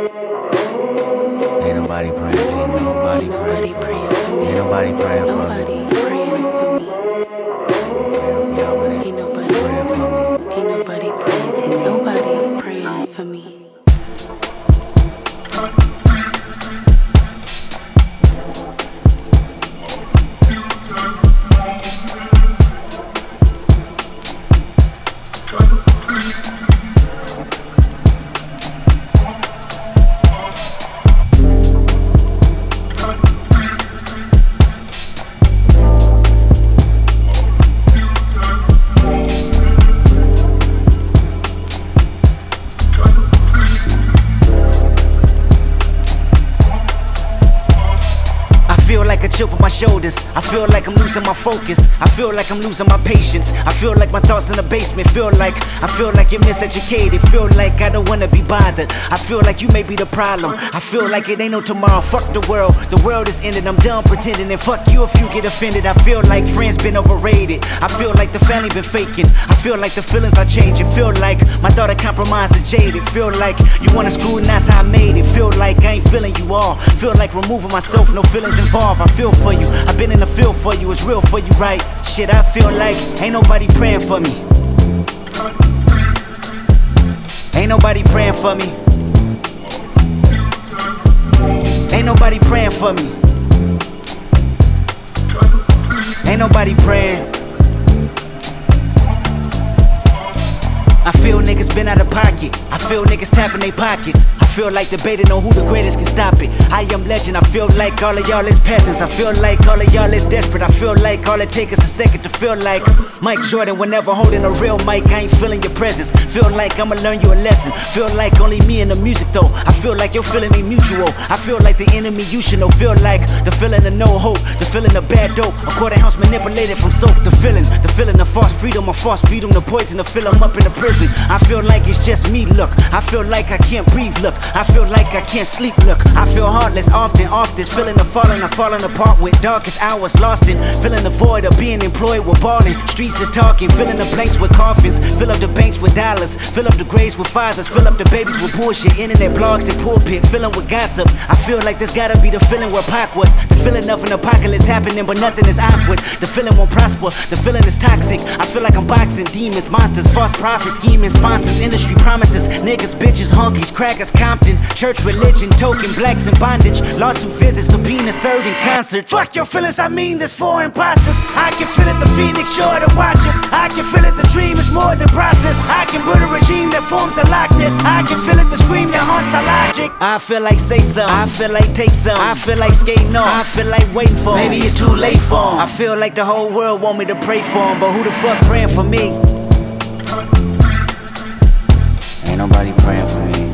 Ain't nobody praying for me. Nobody praying for me. Ain't nobody praying for me. Ain't nobody praying for me. Ain't nobody praying for me. Nobody praying for me. I feel like a chip on my shoulders. I feel like I'm losing my focus. I feel like I'm losing my patience. I feel like my thoughts in the basement. I feel like you're miseducated. Feel like I don't wanna be bothered. I feel like you may be the problem. I feel like it ain't no tomorrow. Fuck the world. The world is ended. I'm done pretending. And fuck you if you get offended. I feel like friends been overrated. I feel like the family been faking. I feel like the feelings are changing. Feel like my daughter compromised is jaded. Feel like you wanna screw and that's how I made it. Feel like I ain't feeling you all. Feel like removing myself. No feelings involved. I feel for you, I've been in the field for you, it's real for you, right? Shit, I feel like ain't nobody praying for me. Ain't nobody praying for me. Ain't nobody praying for me. Ain't nobody praying. I feel niggas been out of pocket. I feel niggas tapping their pockets. I feel like debating on who the greatest can stop it. I am legend. I feel like all of y'all is peasants. I feel like all of y'all is desperate. I feel like all it takes is a second to feel like Mike Jordan whenever holding a real mic. I ain't feeling your presence. Feel like I'ma learn you a lesson. Feel like only me and the music though. I feel like your feeling ain't mutual. I feel like the enemy you should know. Feel like the feeling of no hope. The feeling of bad dope. A quarter house manipulated from soap. The feeling of false freedom. A false freedom. The poison to fill 'em up in the prison. I feel like it's just me, look. I feel like I can't breathe, look. I feel like I can't sleep, look. I feel heartless often, this feeling of falling, I'm falling apart with darkest hours lost in. Feeling the void of being employed with balling. Streets is talking, filling the blanks with coffins. Fill up the banks with dollars, fill up the graves with fathers. Fill up the babies with bullshit, internet blogs and pulpit. Filling with gossip, I feel like there's gotta be the feeling where Pac was. The feeling of an apocalypse happening but nothing is awkward. The feeling won't prosper, the feeling is toxic. I feel like I'm boxing demons, monsters, false prophets. Scheming sponsors, industry promises, niggas, bitches, honkies, crackers, Compton, church, religion, token, blacks in bondage, lawsuit visits, subpoena served in concert. Fuck your feelings, I mean this for imposters. I can feel it, the phoenix sure to watch us. I can feel it, the dream is more than process. I can build a regime that forms a likeness. I can feel it, the scream that haunts our logic. I feel like say something, I feel like take some. I feel like skating off, I feel like waiting for 'em. Maybe it's too late for 'em. I feel like the whole world want me to pray for 'em, but who the fuck praying for me? Ain't nobody praying for me.